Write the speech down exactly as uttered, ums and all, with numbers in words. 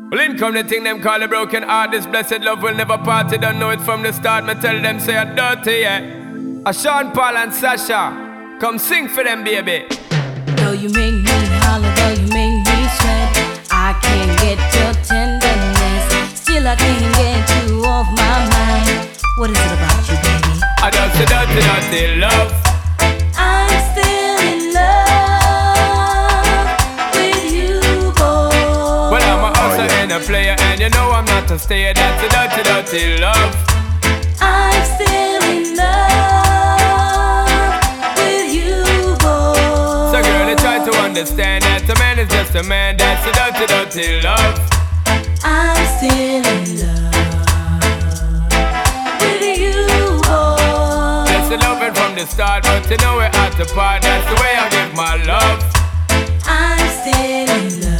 Well, in come the thing them call a broken heart. This blessed love will never part. You don't know it from the start. Me tell them say I'm dirty, yeah. A Sean Paul and Sasha, come sing for them, baby. Though you make me holler, though you make me sweat, I can't get your tenderness. Still I can't get you off my mind. What is it about you, baby? I just a dirty, dirty love. I'm still in love with you, boy. Well, I'm a hustler and a player, and you know I'm not a stayer. That's a dirty, dirty love. I'm still in love with you, boy. So girl, I try to understand that a man is just a man. That's a dirty, dirty love. I'm still in love with you, boy. That's the loving from the start, but you know we're at the part. That's the way I give my love. I'm still in love.